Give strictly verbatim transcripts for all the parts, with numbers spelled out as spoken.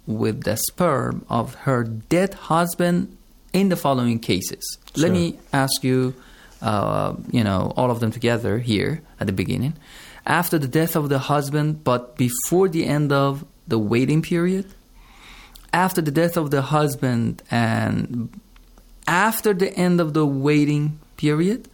with the sperm of her dead husband in the following cases. Sure. Let me ask you, uh, you know, all of them together here at the beginning. After the death of the husband, but before the end of the waiting period. After the death of the husband and after the end of the waiting period.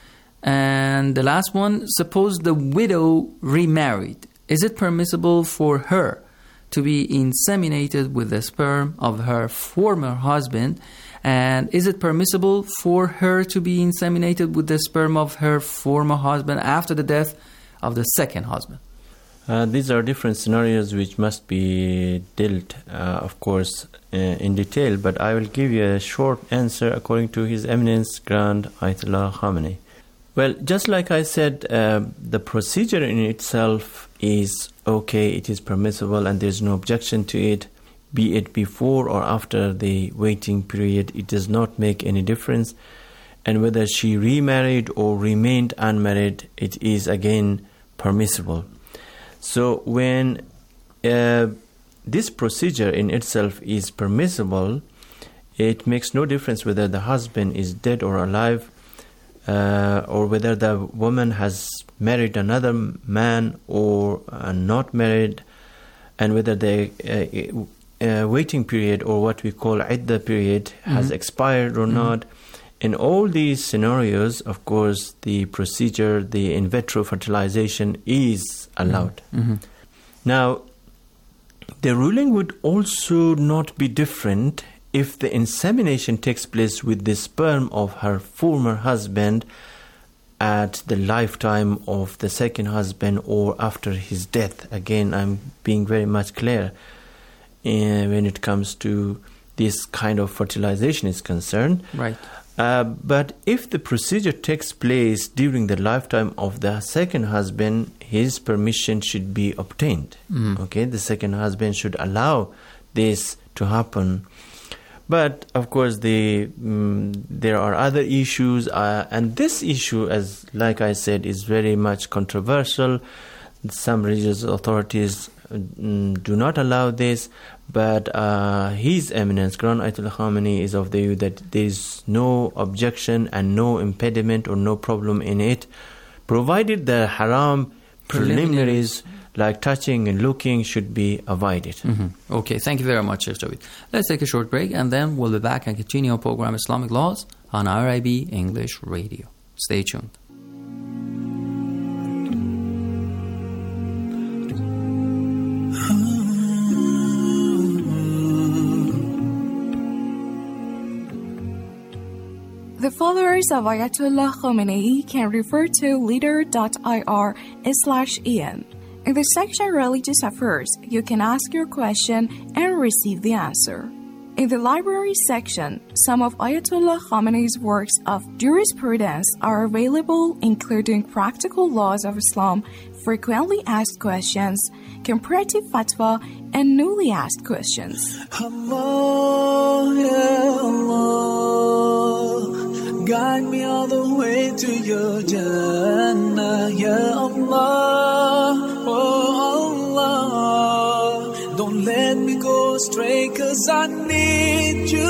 And the last one, suppose the widow remarried. Is it permissible for her to be inseminated with the sperm of her former husband? And is it permissible for her to be inseminated with the sperm of her former husband after the death of the second husband? Uh, these are different scenarios which must be dealt, uh, of course, uh, in detail, but I will give you a short answer according to His Eminence Grand Ayatollah Khamenei. Well, just like I said, uh, the procedure in itself is okay, it is permissible, and there's no objection to it. Be it before or after the waiting period, it does not make any difference. And whether she remarried or remained unmarried, it is again permissible. So when uh, this procedure in itself is permissible, it makes no difference whether the husband is dead or alive, uh, or whether the woman has married another man or uh, not married, and whether the uh, uh, waiting period, or what we call idda period, mm-hmm. has expired or mm-hmm. not. In all these scenarios, of course, the procedure, the in vitro fertilization is allowed. Mm-hmm. Now, the ruling would also not be different if the insemination takes place with the sperm of her former husband at the lifetime of the second husband or after his death. Again, I'm being very much clear uh, when it comes to this kind of fertilization is concerned. Right. Uh, but if the procedure takes place during the lifetime of the second husband, his permission should be obtained. Mm. Okay, the second husband should allow this to happen. But of course, the um, there are other issues, uh, and this issue, as like I said, is very much controversial. Some religious authorities um, do not allow this. But uh, His Eminence Grand Ayatollah Khamenei is of the view that there is no objection and no impediment or no problem in it, provided the haram preliminaries like touching and looking should be avoided. Mm-hmm. Okay, thank you very much, Sheikh Javed. Let's take a short break and then we'll be back and continue our program Islamic Laws on R I B English Radio. Stay tuned. The followers of Ayatollah Khamenei can refer to leader.ir slash en. In the section Religious Affairs, you can ask your question and receive the answer. In the library section, some of Ayatollah Khamenei's works of jurisprudence are available, including Practical Laws of Islam, Frequently Asked Questions, Comparative Fatwa, and Newly Asked Questions. Allah, ya Allah, guide me all the way to your Jannah, ya Allah, oh Allah, don't let me go astray, 'cause I need you.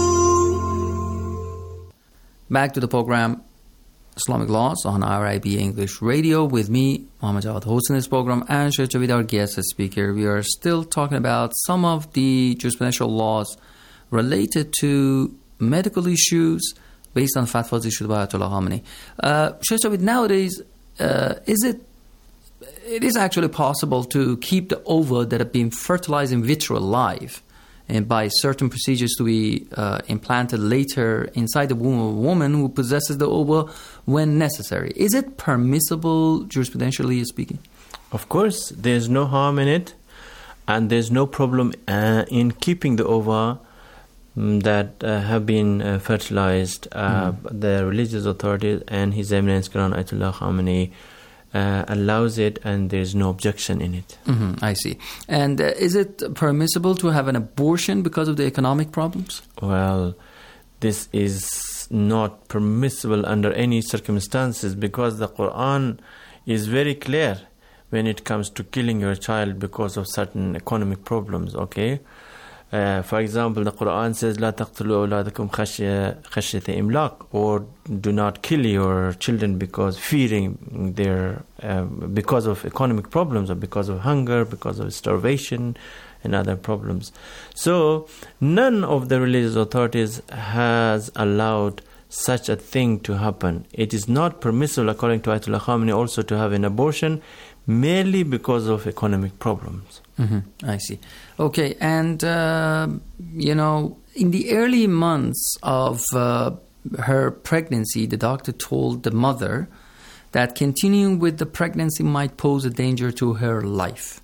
Back to the program Islamic Laws on R I B English Radio with me, Muhammad Jawad, hosting this program, and Sheikh Javed, our guest speaker. We are still talking about some of the jurisprudential laws related to medical issues based on fatwas issued by Ayatollah Khamenei. Uh, Sheikh Javed, nowadays, uh, is it it is actually possible to keep the ova that have been fertilized in vitro alive, and by certain procedures to be uh, implanted later inside the womb of a woman who possesses the ova when necessary? Is it permissible, jurisprudentially speaking? Of course, there's no harm in it, and there's no problem uh, in keeping the ova um, that uh, have been uh, fertilized. Uh, mm. The religious authorities and His Eminence Grand Ayatollah Khamenei Uh, allows it, and there's no objection in it. Mm-hmm, I see. And uh, is it permissible to have an abortion because of the economic problems? Well, this is not permissible under any circumstances, because the Quran is very clear when it comes to killing your child because of certain economic problems, okay? Uh, for example, the Quran says, لا تقتلوا أولادكم خشية إملاق, or do not kill your children because fearing their, uh, because of economic problems, or because of hunger, because of starvation, and other problems. So, none of the religious authorities has allowed such a thing to happen. It is not permissible, according to Ayatollah Khamenei, also to have an abortion merely because of economic problems. Mm-hmm. I see. Okay, and, uh, you know, in the early months of uh, her pregnancy, the doctor told the mother that continuing with the pregnancy might pose a danger to her life.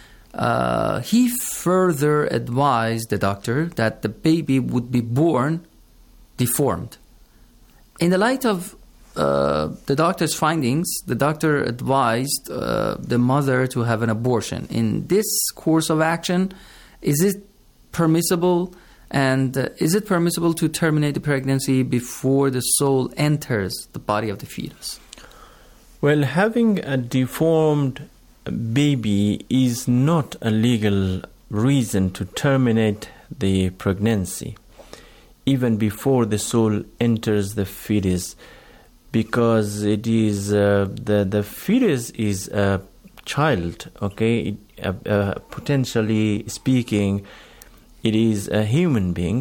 Uh, he further advised the doctor that the baby would be born deformed. In the light of uh, the doctor's findings, the doctor advised uh, the mother to have an abortion. In this course of action, is it permissible, and uh, is it permissible to terminate the pregnancy before the soul enters the body of the fetus? Well, having a deformed baby is not a legal reason to terminate the pregnancy, even before the soul enters the fetus, because it is uh, the the fetus is a child, okay? It, uh, uh, potentially speaking, it is a human being.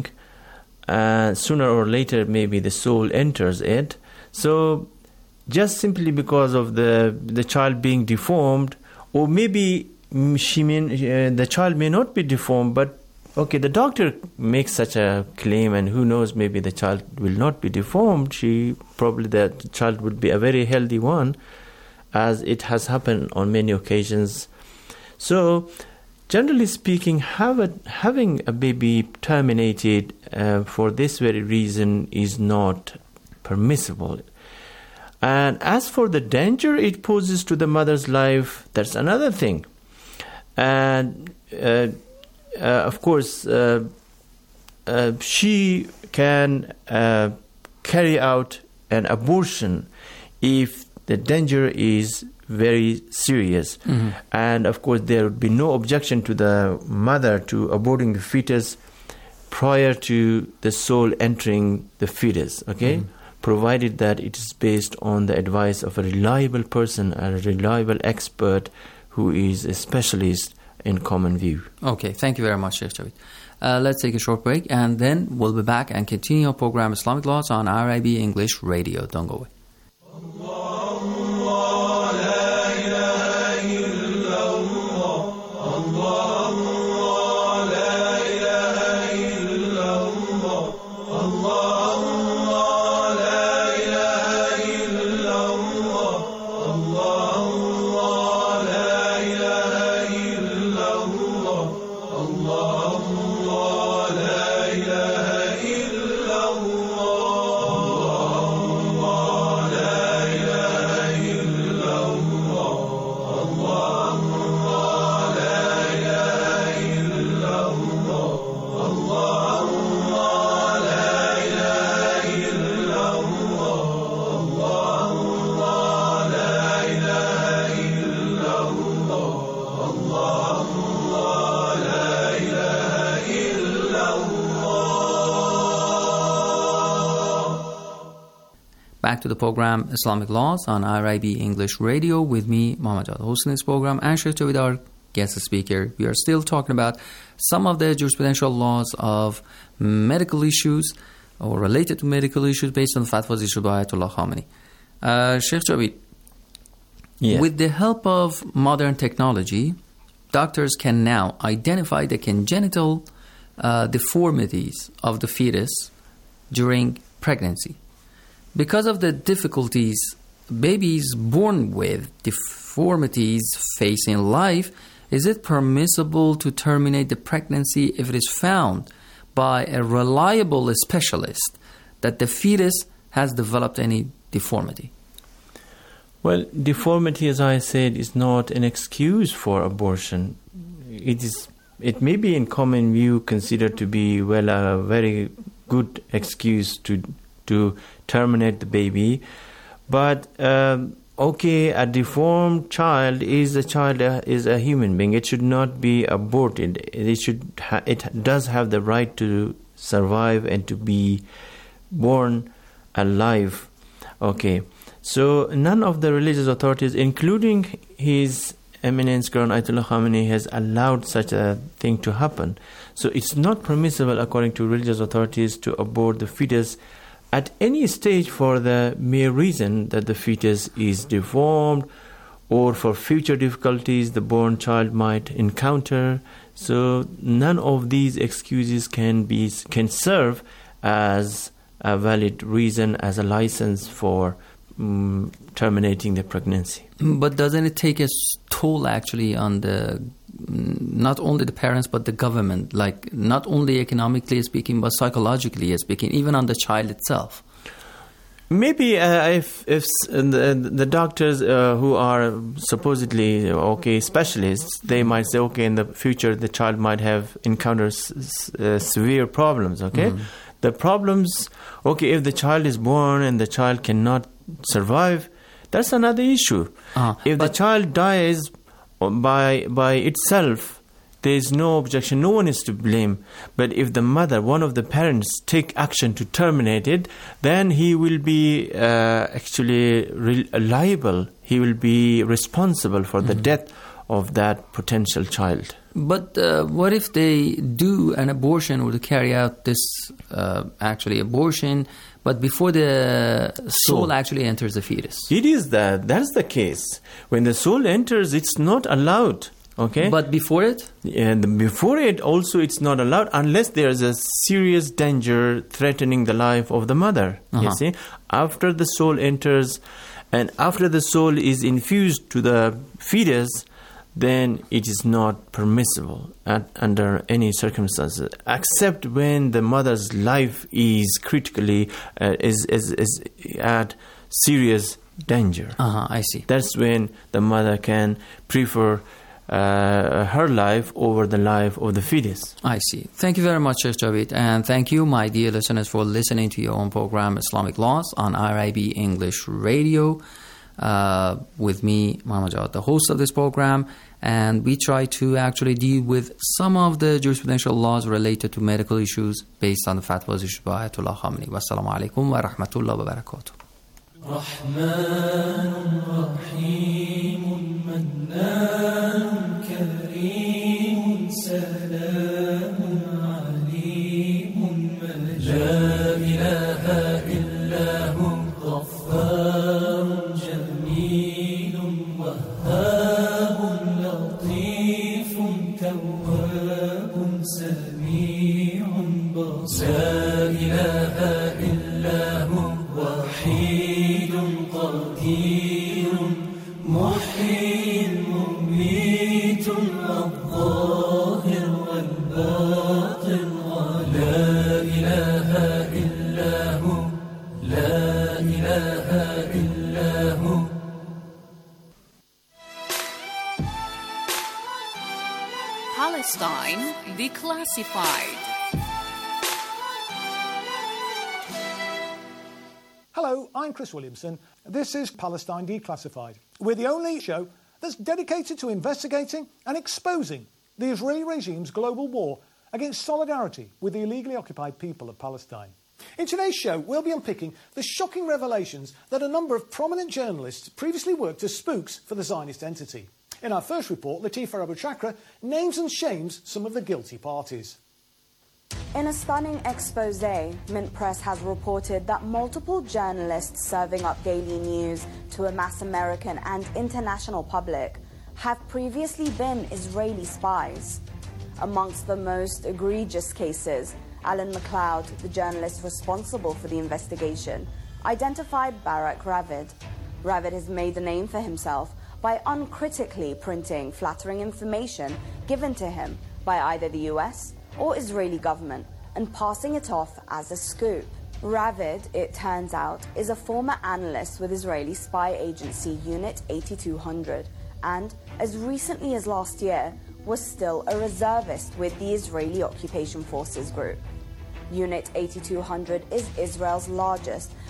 Uh, sooner or later, maybe the soul enters it. So, just simply because of the the child being deformed, or maybe she may, uh, the child may not be deformed, but okay, the doctor makes such a claim, and who knows, maybe the child will not be deformed. She probably, the child would be a very healthy one, as it has happened on many occasions. So, generally speaking, have a, having a baby terminated uh, for this very reason is not permissible. And as for the danger it poses to the mother's life, that's another thing. And uh, uh, of course, uh, uh, she can uh, carry out an abortion if the danger is very serious. Mm-hmm. And of course, there would be no objection to the mother to aborting the fetus prior to the soul entering the fetus, okay? Mm-hmm. Provided that it is based on the advice of a reliable person, a reliable expert who is a specialist in common view. Okay, thank you very much, Sheikh Javed. Uh, let's take a short break, and then we'll be back and continue our program Islamic Laws on R I B English Radio. Don't go away. Back to the program Islamic Laws on R I B English Radio with me, Mohammad Jawad hosting this program, and Sheikh Javed, our guest speaker. We are still talking about some of the jurisprudential laws of medical issues or related to medical issues based on the fatwas issued by Ayatollah Khamenei. Uh, Sheikh Javed, yeah. With the help of modern technology, doctors can now identify the congenital uh, deformities of the fetus during pregnancy. Because of the difficulties babies born with deformities face in life, is it permissible to terminate the pregnancy if it is found by a reliable specialist that the fetus has developed any deformity? Well, deformity, as I said, is not an excuse for abortion. It is. It may be in common view considered to be, well, a very good excuse to to terminate the baby, but um, okay, a deformed child is a child, uh, is a human being. It should not be aborted. It should, ha- it does have the right to survive and to be born alive. Okay, so none of the religious authorities, including His Eminence Grand Ayatollah Khamenei, has allowed such a thing to happen. So it's not permissible, according to religious authorities, to abort the fetus at any stage for the mere reason that the fetus is deformed or for future difficulties the born child might encounter. So none of these excuses can be can serve as a valid reason, as a license for um, terminating the pregnancy. But doesn't it take a toll actually on the not only the parents but the government, like not only economically speaking but psychologically speaking, even on the child itself? Maybe uh, if if the, the doctors uh, who are supposedly okay specialists, they might say, okay, in the future the child might have encountered s- uh, severe problems. Okay, mm-hmm. The problems. Okay, if the child is born and the child cannot survive, that's another issue. Uh-huh. If but the child dies by by itself, there is no objection. No one is to blame. But if the mother, one of the parents, take action to terminate it, then he will be uh, actually re- liable. He will be responsible for mm-hmm. the death of that potential child. But uh, what if they do an abortion or to carry out this uh, actually abortion, but before the soul so, actually enters the fetus? It is that. That's the case. When the soul enters, it's not allowed. Okay. But before it? And before it also it's not allowed unless there is a serious danger threatening the life of the mother. Uh-huh. You see? After the soul enters and after the soul is infused to the fetus, then it is not permissible at, under any circumstances, except when the mother's life is critically, uh, is, is, is at serious danger. Uh-huh, I see. That's when the mother can prefer uh, her life over the life of the fetus. I see. Thank you very much, Sheikh Javed. And thank you, my dear listeners, for listening to your own program, Islamic Laws, on R I B English Radio. Uh, with me, Muhammad Jawad, the host of this program, and we try to actually deal with some of the jurisprudential laws related to medical issues based on the fatwas issued by Ayatollah Khamenei. Wassalamu alaikum wa rahmatullahi wa barakatuh. Rahmanun Rahimun Mannanun Kareemun Salamun Aleemun La ilaha illa hu Ghaffar وهاب لطيف تواب سميع بصير لا إله إلا هو وحيد قدير محيي مميت الظاهر والباطن لا إله إلا هو لا إله إلا هو. Palestine Declassified. Hello, I'm Chris Williamson. This is Palestine Declassified. We're the only show that's dedicated to investigating and exposing the Israeli regime's global war against solidarity with the illegally occupied people of Palestine. In today's show, we'll be unpicking the shocking revelations that a number of prominent journalists previously worked as spooks for the Zionist entity. In our first report, Latifa Abu Chakra names and shames some of the guilty parties. In a stunning expose, Mint Press has reported that multiple journalists serving up daily news to a mass American and international public have previously been Israeli spies. Amongst the most egregious cases, Alan McLeod, the journalist responsible for the investigation, identified Barak Ravid. Ravid has made a name for himself by uncritically printing flattering information given to him by either the U S or Israeli government and passing it off as a scoop. Ravid, it turns out, is a former analyst with Israeli spy agency Unit eighty-two hundred and, as recently as last year, was still a reservist with the Israeli Occupation Forces Group. Unit eighty-two hundred is Israel's largest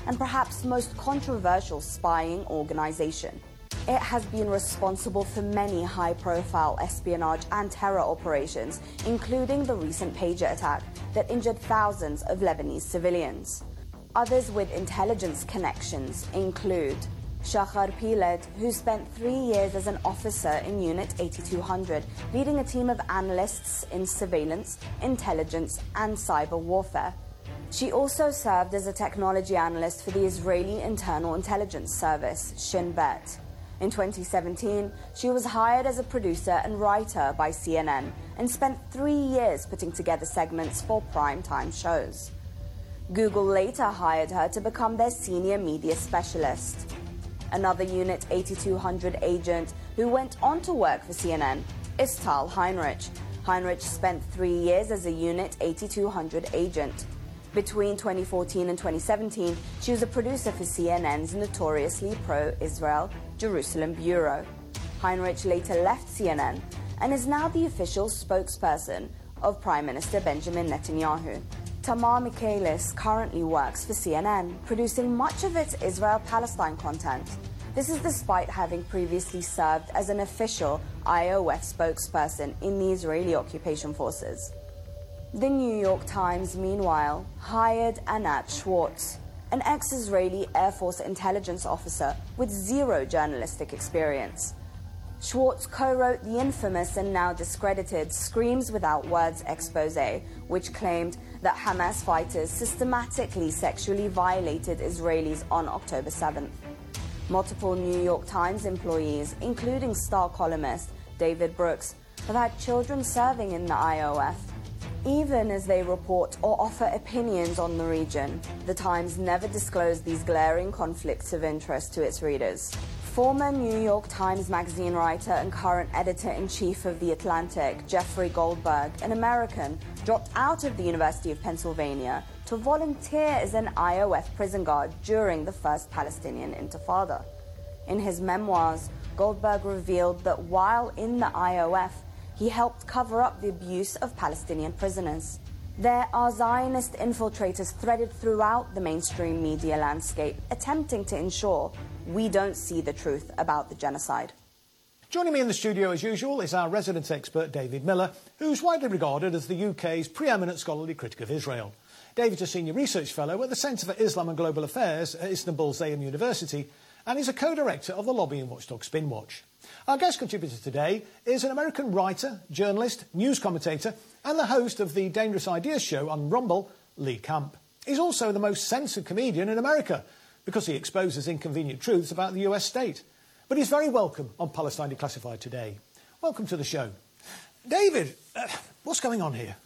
and perhaps most controversial spying organization. It has been responsible for many high-profile espionage and terror operations, including the recent pager attack that injured thousands of Lebanese civilians. Others with intelligence connections include Shachar Piled, who spent three years as an officer in Unit eighty-two hundred, leading a team of analysts in surveillance, intelligence, and cyber warfare. She also served as a technology analyst for the Israeli Internal Intelligence Service, Shin Bet. In twenty seventeen, she was hired as a producer and writer by C N N and spent three years putting together segments for primetime shows. Google later hired her to become their senior media specialist. Another Unit eighty-two hundred agent who went on to work for C N N is Tal Heinrich. Heinrich spent three years as a Unit eighty-two hundred agent. Between twenty fourteen and twenty seventeen, she was a producer for C N N's notoriously pro-Israel Jerusalem Bureau. Heinrich later left C N N and is now the official spokesperson of Prime Minister Benjamin Netanyahu. Tamar Michaelis currently works for C N N, producing much of its Israel-Palestine content. This is despite having previously served as an official I O F spokesperson in the Israeli occupation forces. The New York Times, meanwhile, hired Anat Schwartz, an ex-Israeli Air Force intelligence officer with zero journalistic experience. Schwartz co-wrote the infamous and now discredited Screams Without Words expose, which claimed that Hamas fighters systematically sexually violated Israelis on October seventh. Multiple New York Times employees, including star columnist David Brooks, have had children serving in the I O F. Even as they report or offer opinions on the region, the Times never disclosed these glaring conflicts of interest to its readers. Former New York Times Magazine writer and current editor-in-chief of The Atlantic, Jeffrey Goldberg, an American, dropped out of the University of Pennsylvania to volunteer as an I O F prison guard during the first Palestinian Intifada. In his memoirs, Goldberg revealed that while in the I O F, he helped cover up the abuse of Palestinian prisoners. There are Zionist infiltrators threaded throughout the mainstream media landscape, attempting to ensure we don't see the truth about the genocide. Joining me in the studio, as usual, is our resident expert, David Miller, who's widely regarded as the U K's preeminent scholarly critic of Israel. David's a senior research fellow at the Centre for Islam and Global Affairs at Istanbul Zayem University, and is a co-director of the lobbying watchdog Spinwatch. Our guest contributor today is an American writer, journalist, news commentator, and the host of the Dangerous Ideas show on Rumble, Lee Camp. He's also the most censored comedian in America because he exposes inconvenient truths about the U S state. But he's very welcome on Palestine Declassified today. Welcome to the show. David, uh, what's going on here?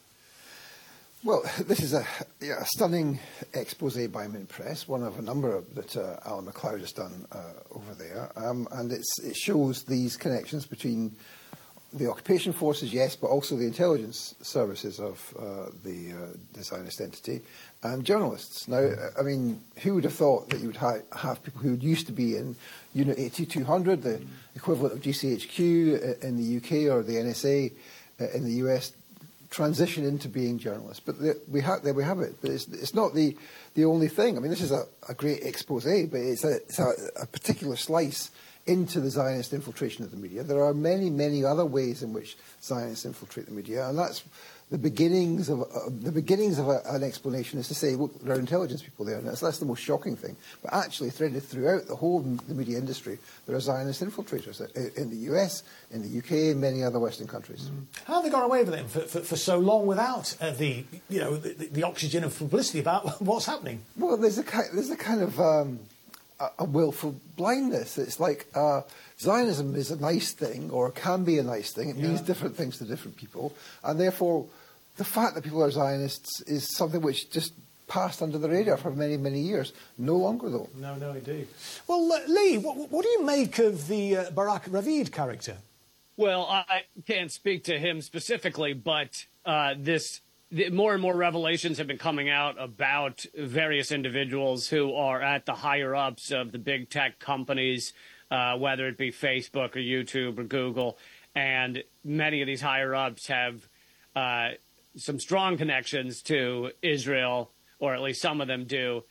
Well, this is a, yeah, a stunning expose by Mint Press, one of a number that uh, Alan MacLeod has done uh, over there. Um, and it's, it shows these connections between the occupation forces, yes, but also the intelligence services of uh, the, uh, the Zionist entity and journalists. Now, I mean, who would have thought that you would ha- have people who used to be in Unit eighty-two hundred, the equivalent of G C H Q in the U K or the N S A in the U S, transition into being journalists? But the, we ha- there we have it. But it's, it's not the, the only thing. I mean, this is a, a great expose, but it's, a, it's a, a particular slice into the Zionist infiltration of the media. There are many, many other ways in which Zionists infiltrate the media, and that's the beginnings of uh, the beginnings of a, an explanation is to say, look, there are intelligence people there, and that's, that's the most shocking thing. But actually, threaded throughout the whole m- the media industry, there are Zionist infiltrators in, in the U S, in the U K, and many other Western countries. Mm. How have they got away with it for, for, for so long without uh, the you know the, the oxygen of publicity about what's happening? Well, there's a ki- there's a kind of um, a, a willful blindness. It's like uh, Zionism is a nice thing, or can be a nice thing. It yeah. means different things to different people, and therefore the fact that people are Zionists is something which just passed under the radar for many, many years. No longer, though. No, no, indeed. Well, uh, Lee, what, what do you make of the uh, Barak Ravid character? Well, I can't speak to him specifically, but uh, this the, more and more revelations have been coming out about various individuals who are at the higher-ups of the big tech companies, uh, whether it be Facebook or YouTube or Google, and many of these higher-ups have uh, some strong connections to Israel, or at least some of them do,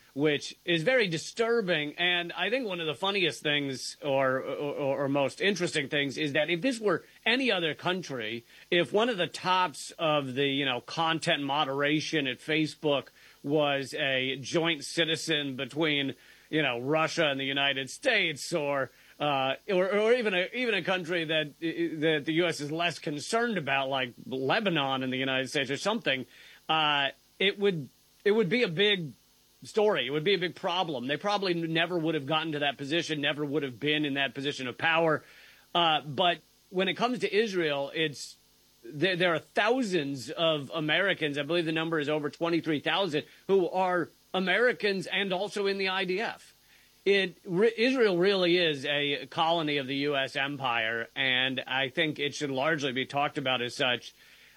which is very disturbing. And I think one of the funniest things or, or, or most interesting things is that if this were any other country, if one of the tops of the, you know, content moderation at Facebook was a joint citizen between, you know, Russia and the United States, or uh, or, or even a even a country that that the U S is less concerned about, like Lebanon and the United States or something, uh, it would it would be a big story. It would be a big problem. They probably never would have gotten to that position, never would have been in that position of power. Uh, but when it comes to Israel, it's there, there are thousands of Americans. I believe the number is over twenty-three thousand who are Americans and also in the I D F. It re, Israel really is a colony of the U S empire, and I think it should largely be talked about as such.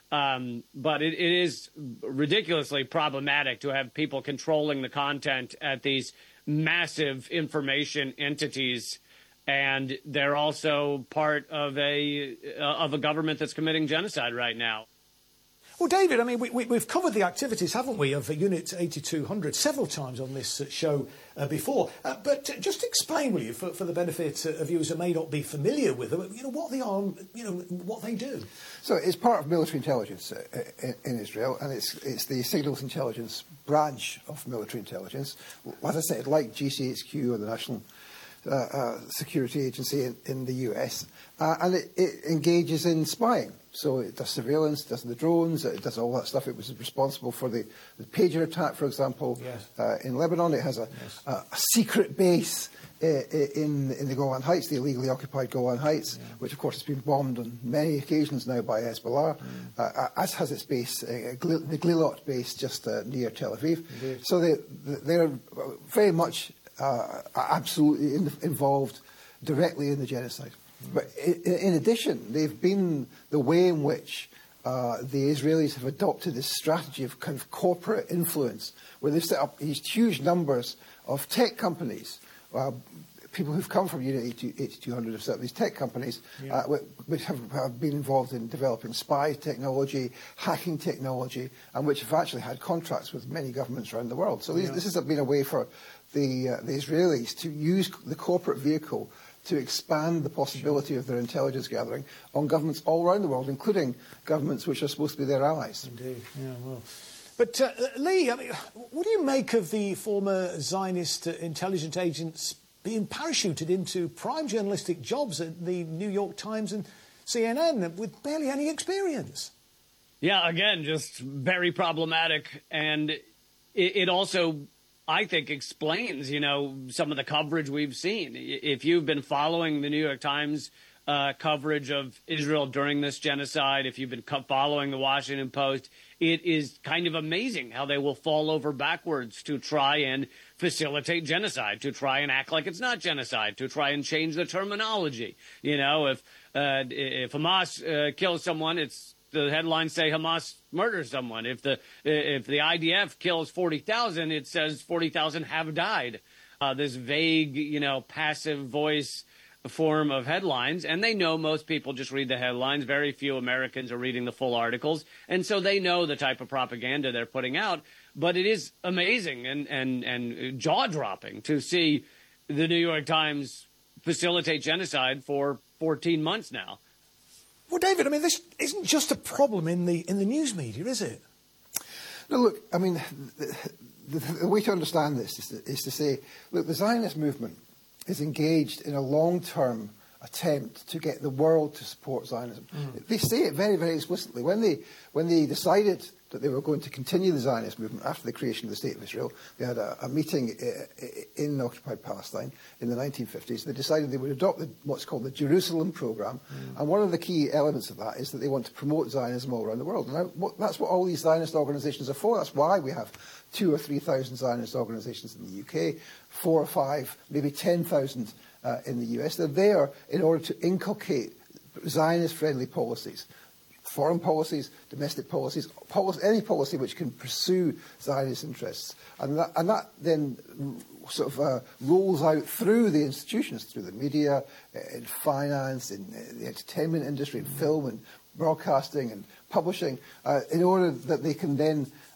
Um, but it, it is ridiculously problematic to have people controlling the content at these massive information entities, and they're also part of a uh, of a government that's committing genocide right now. Well, David, I mean, we, we, we've covered the activities, haven't we, of Unit eighty-two hundred several times on this uh, show uh, before. Uh, but uh, just explain, will you, for, for the benefit of viewers who may not be familiar with them, you know, what they are, you know, what they do. So it's part of military intelligence uh, in, in Israel, and it's it's the signals intelligence branch of military intelligence. As I said, like G C H Q or the National uh, uh, Security Agency in, in the U S, uh, and it, it engages in spying. So it does surveillance, does the drones, it does all that stuff. It was responsible for the, the pager attack, for example, yes. uh, in Lebanon. It has a, yes. a, a secret base uh, in in the Golan Heights, the illegally occupied Golan Heights, yeah. which of course has been bombed on many occasions now by Hezbollah, mm. uh, as has its base, uh, the Glilot base just uh, near Tel Aviv. Indeed. So they, they're very much uh, absolutely in, involved directly in the genocide. But in addition, they've been the way in which uh, the Israelis have adopted this strategy of kind of corporate influence, where they've set up these huge numbers of tech companies. Uh, people who've come from Unit eighty-two hundred have set up these tech companies, yeah. uh, which have, have been involved in developing spy technology, hacking technology, and which have actually had contracts with many governments around the world. So these, yeah. this has been a way for the, uh, the Israelis to use the corporate vehicle to expand the possibility of their intelligence gathering on governments all around the world, including governments which are supposed to be their allies. Indeed, yeah, well. But, uh, Lee, I mean, what do you make of the former Zionist uh, intelligence agents being parachuted into prime journalistic jobs at the New York Times and C N N with barely any experience? Yeah, again, just very problematic. And it, it also, I think, explains, you know, some of the coverage we've seen. If you've been following the New York Times uh, coverage of Israel during this genocide, if you've been co- following the Washington Post, it is kind of amazing how they will fall over backwards to try and facilitate genocide, to try and act like it's not genocide, to try and change the terminology. You know, if uh, if Hamas uh, kills someone, it's the headlines say Hamas murders someone. If the if the I D F kills forty thousand, it says forty thousand have died. Uh, this vague, you know, passive voice form of headlines, and they know most people just read the headlines. Very few Americans are reading the full articles, and so they know the type of propaganda they're putting out. But it is amazing and and and jaw-dropping to see the New York Times facilitate genocide for fourteen months now. Well, David, I mean, this isn't just a problem in the in the news media, is it? No, look, I mean, the, the, the way to understand this is to, is to say, look, the Zionist movement is engaged in a long-term attempt to get the world to support Zionism. Mm. They say it very, very explicitly. When they when they decided that they were going to continue the Zionist movement after the creation of the State of Israel, they had a, a meeting in occupied Palestine in the nineteen fifties. They decided they would adopt the, what's called the Jerusalem Programme, mm. and one of the key elements of that is that they want to promote Zionism all around the world. And what, that's what all these Zionist organisations are for. That's why we have two or three thousand Zionist organisations in the U K, four or five, maybe ten thousand uh, in the U S. They're there in order to inculcate Zionist-friendly policies. Foreign policies, domestic policies, policy, any policy which can pursue Zionist interests. And that, and that then sort of uh, rolls out through the institutions, through the media, in finance, in the entertainment industry, in film and broadcasting and publishing, uh, in order that they can then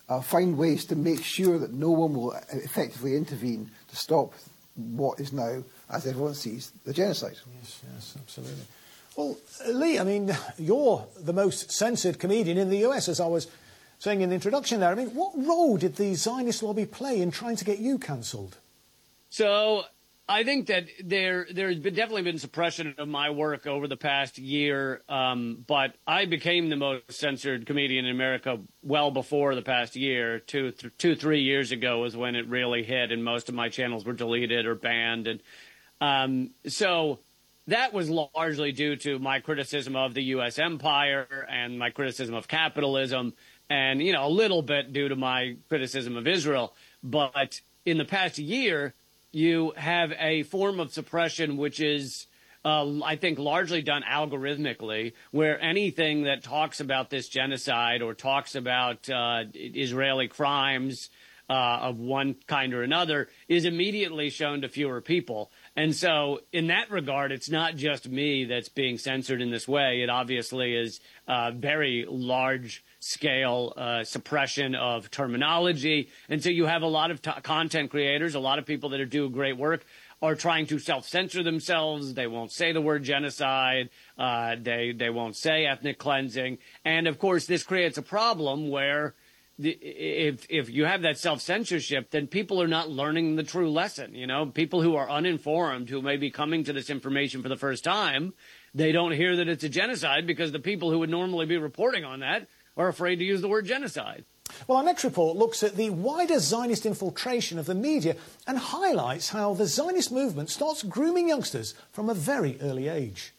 uh, find ways to make sure that no one will effectively intervene to stop what is now, as everyone sees, the genocide. Yes, yes, absolutely. Well, Lee, I mean, you're the most censored comedian in the U S, as I was saying in the introduction there. I mean, what role did the Zionist lobby play in trying to get you cancelled? So I think that there there's been definitely been suppression of my work over the past year, um, but I became the most censored comedian in America well before the past year. Two, th- two, three years ago was when it really hit, and most of my channels were deleted or banned. And um, so that was largely due to my criticism of the U S empire and my criticism of capitalism, and, you know, a little bit due to my criticism of Israel. But in the past year, you have a form of suppression which is, uh, I think, largely done algorithmically, where anything that talks about this genocide or talks about uh, Israeli crimes uh, of one kind or another is immediately shown to fewer people. And so in that regard, it's not just me that's being censored in this way. It obviously is uh, very large scale uh, suppression of terminology. And so you have a lot of t- content creators, a lot of people that are doing great work are trying to self-censor themselves. They won't say the word genocide. Uh, they, they won't say ethnic cleansing. And, of course, this creates a problem where the, if if you have that self-censorship, then people are not learning the true lesson. You know, people who are uninformed, who may be coming to this information for the first time, they don't hear that it's a genocide because the people who would normally be reporting on that are afraid to use the word genocide. Well, our next report looks at the wider Zionist infiltration of the media and highlights how the Zionist movement starts grooming youngsters from a very early age.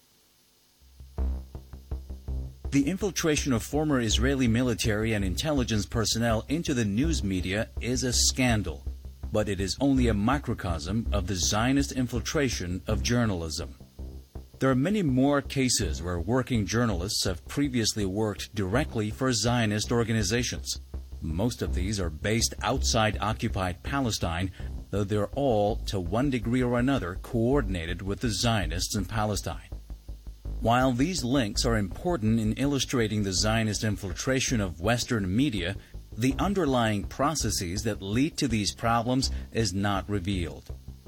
The infiltration of former Israeli military and intelligence personnel into the news media is a scandal, but it is only a microcosm of the Zionist infiltration of journalism. There are many more cases where working journalists have previously worked directly for Zionist organizations. Most of these are based outside occupied Palestine, though they're all, to one degree or another, coordinated with the Zionists in Palestine. While these links are important in illustrating the Zionist infiltration of Western media, the underlying processes that lead to these problems is not revealed.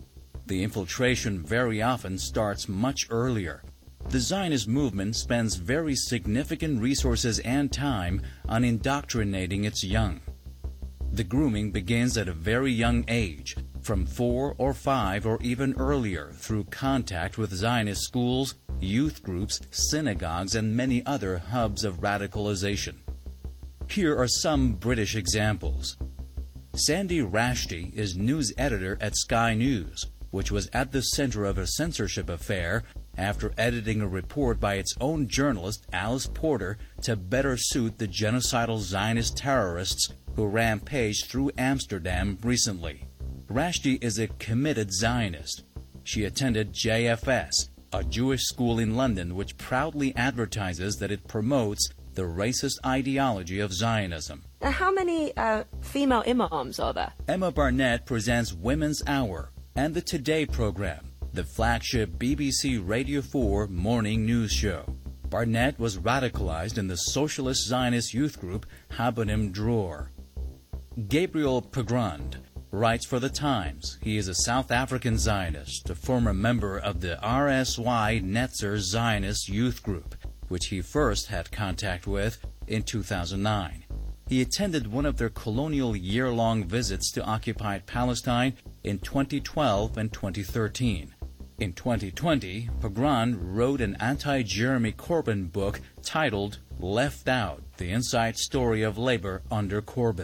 The infiltration very often starts much earlier. The Zionist movement spends very significant resources and time on indoctrinating its young. The grooming begins at a very young age, from four or five or even earlier, through contact with Zionist schools, youth groups, synagogues, and many other hubs of radicalization. Here are some British examples. Sandy Rashty is news editor at Sky News, which was at the center of a censorship affair after editing a report by its own journalist, Alice Porter, to better suit the genocidal Zionist terrorists who rampaged through Amsterdam recently. Rashty is a committed Zionist. She attended J F S, a Jewish school in London which proudly advertises that it promotes the racist ideology of Zionism. Now, how many uh, female imams are there? Emma Barnett presents Women's Hour and the Today program, the flagship B B C Radio four morning news show. Barnett was radicalized in the socialist Zionist youth group Habonim Dror. Gabriel Pegrund writes for The Times. He is a South African Zionist, a former member of the R S Y Netzer Zionist youth group, which he first had contact with in two thousand nine. He attended one of their colonial year-long visits to occupied Palestine in twenty twelve and twenty thirteen. In twenty twenty, Pegrund wrote an anti-Jeremy Corbyn book titled Left Out, the inside story of labor under Corbyn.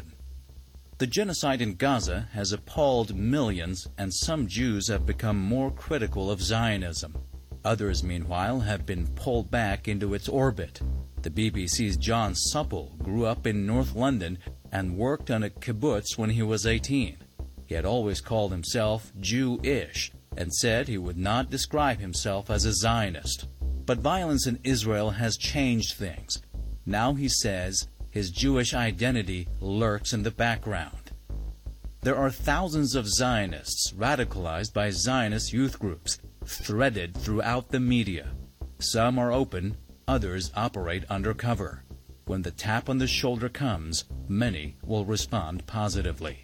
The genocide in Gaza has appalled millions, and some Jews have become more critical of Zionism. Others, meanwhile, have been pulled back into its orbit. The B B C's John Supple grew up in North London and worked on a kibbutz when he was eighteen. He had always called himself Jew-ish and said he would not describe himself as a Zionist. But violence in Israel has changed things. Now he says his Jewish identity lurks in the background. There are thousands of Zionists radicalized by Zionist youth groups, threaded throughout the media. Some are open, others operate undercover. When the tap on the shoulder comes, many will respond positively.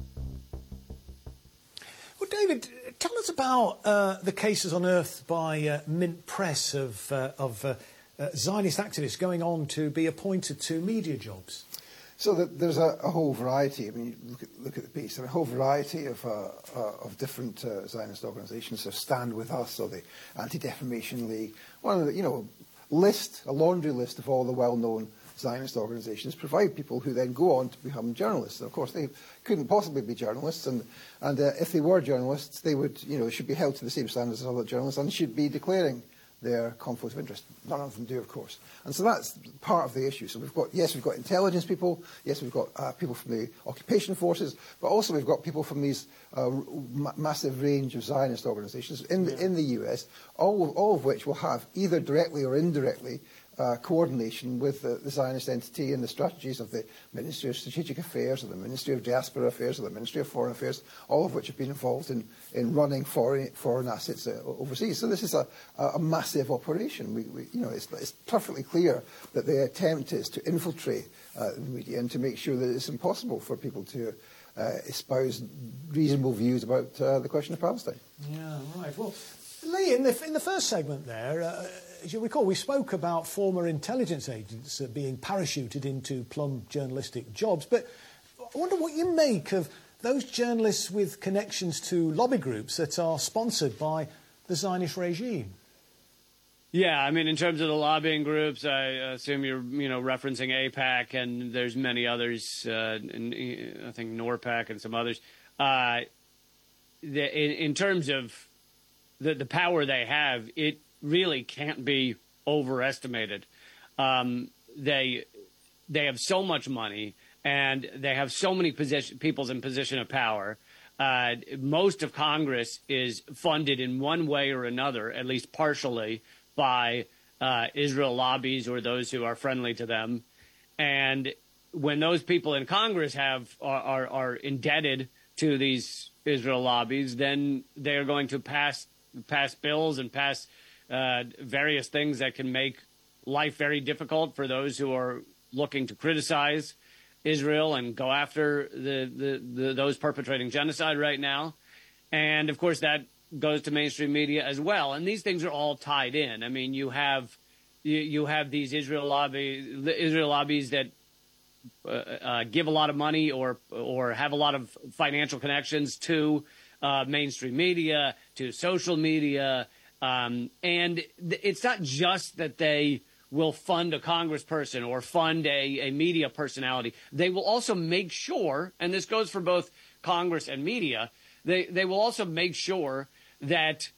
Well, David, tell us about uh, the cases unearthed by uh, Mint Press of, uh, of uh, uh, Zionist activists going on to be appointed to media jobs. So that there's a, a whole variety. I mean, look at, look at the piece. There are a whole variety of, uh, uh, of different uh, Zionist organisations. So Stand With Us or the Anti-Defamation League. One of the, you know, list, a laundry list of all the well-known Zionist organisations provide people who then go on to become journalists. And of course, they couldn't possibly be journalists, and, and uh, if they were journalists, they would, you know, should be held to the same standards as other journalists and should be declaring their conflict of interest. None of them do, of course. And so that's part of the issue. So we've got, yes, we've got intelligence people, yes, we've got uh, people from the occupation forces, but also we've got people from these uh, ma massive range of Zionist organisations in, yeah. in the U S, all of, all of which will have either directly or indirectly Uh, coordination with the, the Zionist entity and the strategies of the Ministry of Strategic Affairs or the Ministry of Diaspora Affairs or the Ministry of Foreign Affairs, all of which have been involved in, in running foreign, foreign assets uh, overseas. So this is a, a massive operation. We, we, you know, it's, it's perfectly clear that the attempt is to infiltrate uh, the media and to make sure that it's impossible for people to uh, espouse reasonable views about uh, the question of Palestine. Yeah, right. Well, Lee, in the, in the first segment there, uh, as you recall, we spoke about former intelligence agents uh, being parachuted into plum journalistic jobs, but I wonder what you make of those journalists with connections to lobby groups that are sponsored by the Zionist regime. Yeah, I mean, in terms of the lobbying groups, I assume you're, you know, referencing AIPAC, and there's many others, uh, in, I think NORPAC and some others. Uh, the, in, in terms of the, the power they have, it really can't be overestimated. Um, they they have so much money, and they have so many position, peoples in position of power. Uh, most of Congress is funded in one way or another, at least partially, by uh, Israel lobbies or those who are friendly to them. And when those people in Congress have are, are, are indebted to these Israel lobbies, then they're going to pass pass bills and pass Uh, various things that can make life very difficult for those who are looking to criticize Israel and go after the, the, the those perpetrating genocide right now. And, of course, that goes to mainstream media as well. And these things are all tied in. I mean, you have you, you have these Israel lobby Israel lobbies that uh, uh, give a lot of money or or have a lot of financial connections to uh, mainstream media, to social media. Um, and th it's not just that they will fund a congressperson or fund a, a media personality. They will also make sure, and this goes for both Congress and media, they, they will also make sure that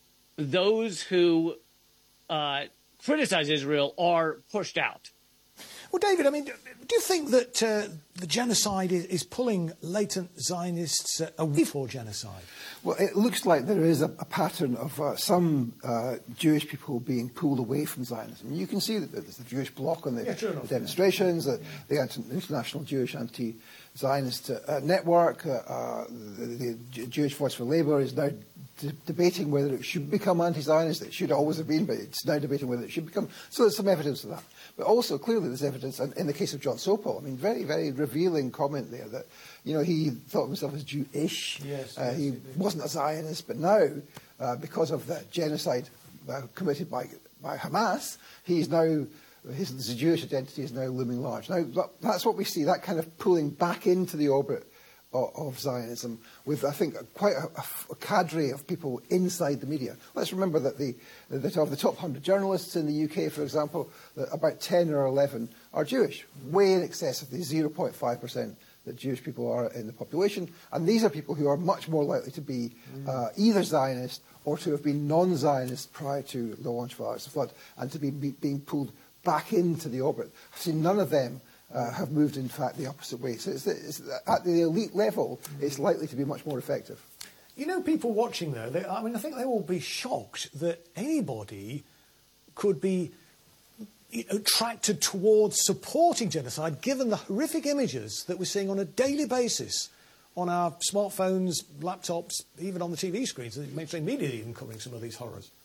those who uh, criticize Israel are pushed out. Well, David, I mean, do you think that uh, the genocide is, is pulling latent Zionists uh, away for genocide? Well, it looks like there is a, a pattern of uh, some uh, Jewish people being pulled away from Zionism. You can see that there's the Jewish bloc on the, yeah, sure the demonstrations, yeah. the, the International Jewish Anti-Zionist uh, Network, uh, uh, the, the Jewish Voice for Labour is now de debating whether it should become anti-Zionist. It should always have been, but it's now debating whether it should become. So there's some evidence of that. But also, clearly, there's evidence, and in the case of John Sopel, I mean, very, very revealing comment there that, you know, he thought of himself as Jewish. Yes, uh, yes, he wasn't a Zionist, but now, uh, because of the genocide uh, committed by, by Hamas, he's now, his, his Jewish identity is now looming large. Now, that's what we see, that kind of pulling back into the orbit of Zionism with, I think, quite a, a cadre of people inside the media. Let's remember that the, that of the top one hundred journalists in the U K, for example, about ten or eleven are Jewish, way in excess of the zero point five percent that Jewish people are in the population. And these are people who are much more likely to be uh, either Zionist or to have been non-Zionist prior to the launch of Alex the Flood and to be, be being pulled back into the orbit. I've seen none of them Uh, have moved, in fact, the opposite way. So it's, it's, at the elite level, it's likely to be much more effective. You know, people watching, though, they, I mean, I think they will be shocked that anybody could be, you know, attracted towards supporting genocide, given the horrific images that we're seeing on a daily basis on our smartphones, laptops, even on the T V screens. The mainstream media even covering some of these horrors.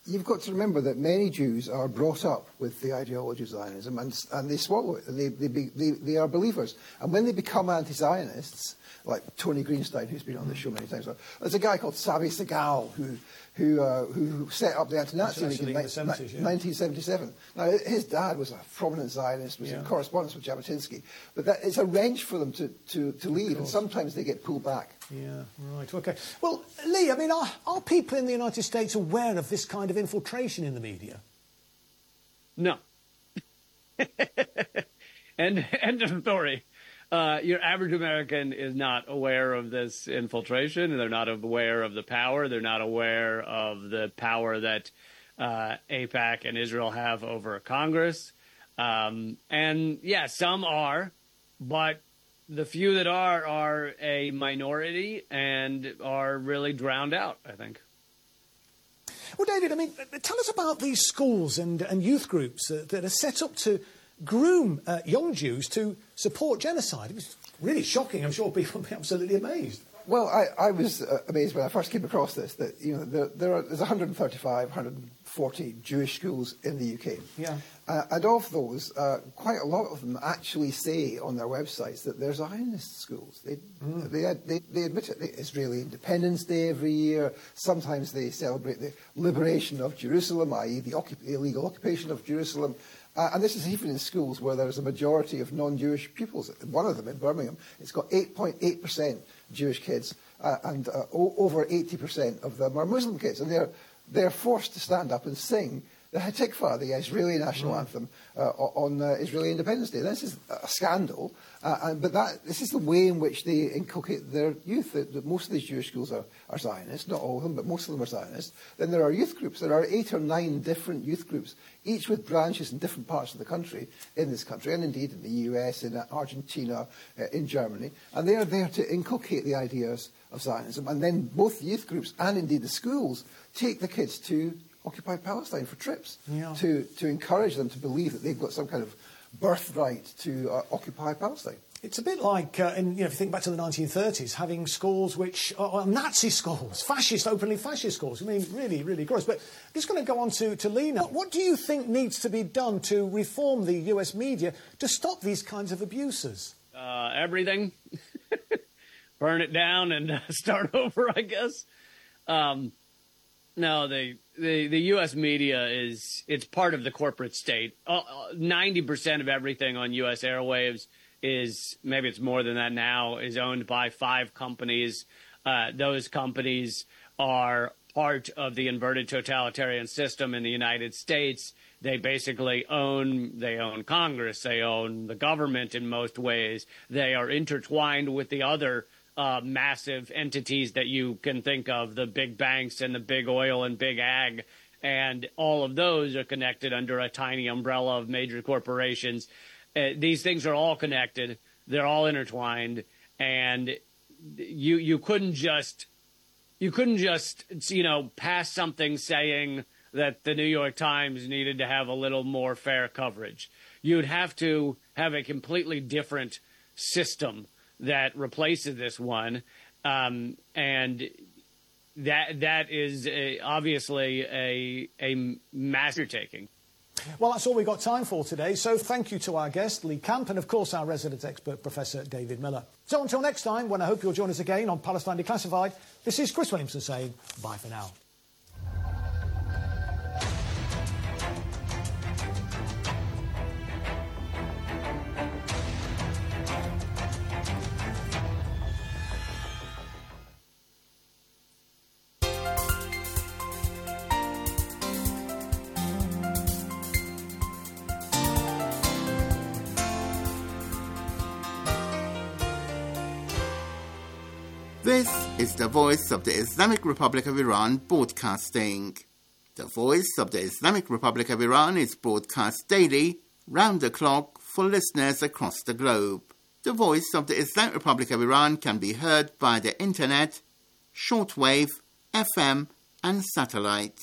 you've got to remember that many Jews are brought up with the ideology of Zionism, and, and they swallow it, and they, they, be, they, they are believers. And when they become anti-Zionists, like Tony Greenstein, who's been on the show many times, there's a guy called Savi Segal who who uh, who set up the Anti-Nazi League in, in seventies, yeah. nineteen seventy-seven. Now, his dad was a prominent Zionist, was yeah. in correspondence with Jabotinsky, but that, it's a wrench for them to, to, to leave, and sometimes they get pulled back. Yeah, right, OK. Well, Lee, I mean, are, are people in the United States aware of this kind of infiltration in the media? No. End, end of story. Uh, your average American is not aware of this infiltration. They're not aware of the power. They're not aware of the power that uh, AIPAC and Israel have over Congress. Um, and, yeah, some are, but the few that are are a minority and are really drowned out, I think. Well, David, I mean, tell us about these schools and, and youth groups uh, that are set up to groom uh, young Jews to support genocide. It was really shocking. I'm sure people will be absolutely amazed. Well, I, I was uh, amazed when I first came across this, that you know there, there are, there's one hundred thirty-five, one hundred forty Jewish schools in the U K. Yeah. Uh, and of those, uh, quite a lot of them actually say on their websites that they're Zionist schools. They, mm. they, they, they admit it. Israeli Independence Day every year. Sometimes they celebrate the liberation of Jerusalem, that is the occup- illegal occupation of Jerusalem. Uh, and this is even in schools where there's a majority of non-Jewish pupils. One of them in Birmingham, it's got eight point eight percent Jewish kids, uh, and uh, o- over eighty percent of them are Muslim kids. And they're, they're forced to stand up and sing the Hatikvah, the Israeli national mm. anthem, uh, on uh, Israeli Independence Day. This is a scandal, uh, and, but that, this is the way in which they inculcate their youth. That, that most of these Jewish schools are, are Zionist, not all of them, but most of them are Zionist. Then there are youth groups. There are eight or nine different youth groups, each with branches in different parts of the country, in this country, and indeed in the U S, in Argentina, uh, in Germany. And they are there to inculcate the ideas of Zionism. And then both the youth groups and indeed the schools take the kids to occupied Palestine for trips, yeah. to, to encourage them to believe that they've got some kind of birthright to uh, occupy Palestine. It's a bit like, uh, in, you know, if you think back to the nineteen thirties, having schools which are, are Nazi schools, fascist, openly fascist schools. I mean, really, really gross. But I'm just going to go on to, to Lee now. What, what do you think needs to be done to reform the U S media to stop these kinds of abuses? Uh, everything. Burn it down and uh, start over, I guess. Um, no, the, the the U S media is, it's part of the corporate state. Uh, ninety percent of everything on U S airwaves is, maybe it's more than that now, is owned by five companies. Uh, those companies are part of the inverted totalitarian system in the United States. They basically own, they own Congress, they own the government in most ways. They are intertwined with the other Uh, massive entities that you can think of, the big banks and the big oil and big ag, and all of those are connected under a tiny umbrella of major corporations. Uh, these things are all connected. They're all intertwined, and you you couldn't just you couldn't just you know pass something saying that the New York Times needed to have a little more fair coverage. You'd have to have a completely different system that replaces this one, um, and that that is a, obviously a a massive taking. Well, that's all we've got time for today, so thank you to our guest, Lee Camp, and of course our resident expert, Professor David Miller. So until next time, when I hope you'll join us again on Palestine Declassified, this is Chris Williamson saying bye for now. This is the Voice of the Islamic Republic of Iran broadcasting. The Voice of the Islamic Republic of Iran is broadcast daily, round the clock, for listeners across the globe. The Voice of the Islamic Republic of Iran can be heard by the internet, shortwave, F M, and satellites.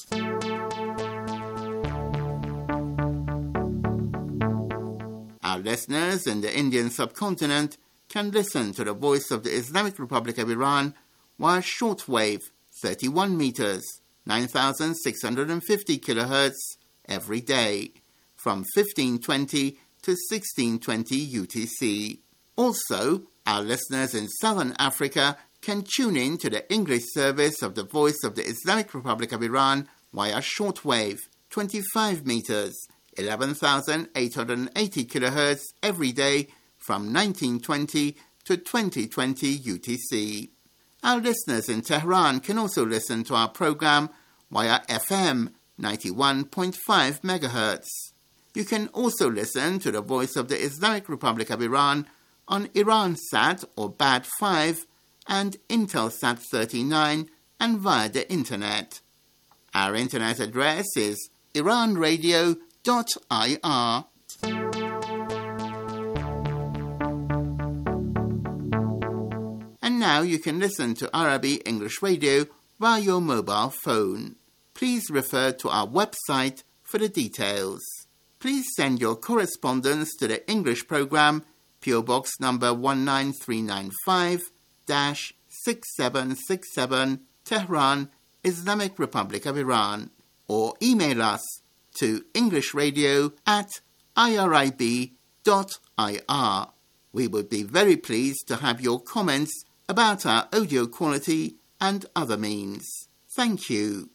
Our listeners in the Indian subcontinent can listen to the Voice of the Islamic Republic of Iran via shortwave thirty-one meters, nine thousand six hundred fifty kilohertz every day, from fifteen twenty to sixteen twenty U T C. Also, our listeners in Southern Africa can tune in to the English service of the Voice of the Islamic Republic of Iran via shortwave, twenty-five meters, eleven thousand eight hundred eighty kilohertz every day, from nineteen twenty to twenty twenty U T C. Our listeners in Tehran can also listen to our program via F M ninety-one point five megahertz. You can also listen to the Voice of the Islamic Republic of Iran on Iransat or B A D five and Intelsat thirty-nine and via the Internet. Our Internet address is iran radio dot I R. And now you can listen to Arabi English Radio via your mobile phone. Please refer to our website for the details. Please send your correspondence to the English program, P O Box number one nine three nine five, six seven six seven, Tehran, Islamic Republic of Iran, or email us to englishradio at irib dot I R. We would be very pleased to have your comments about our audio quality and other means. Thank you.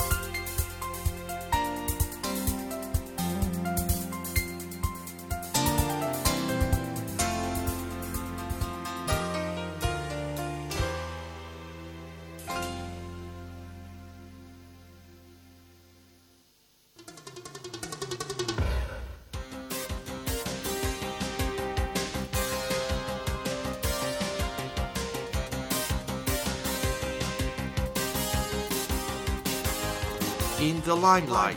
In the limelight.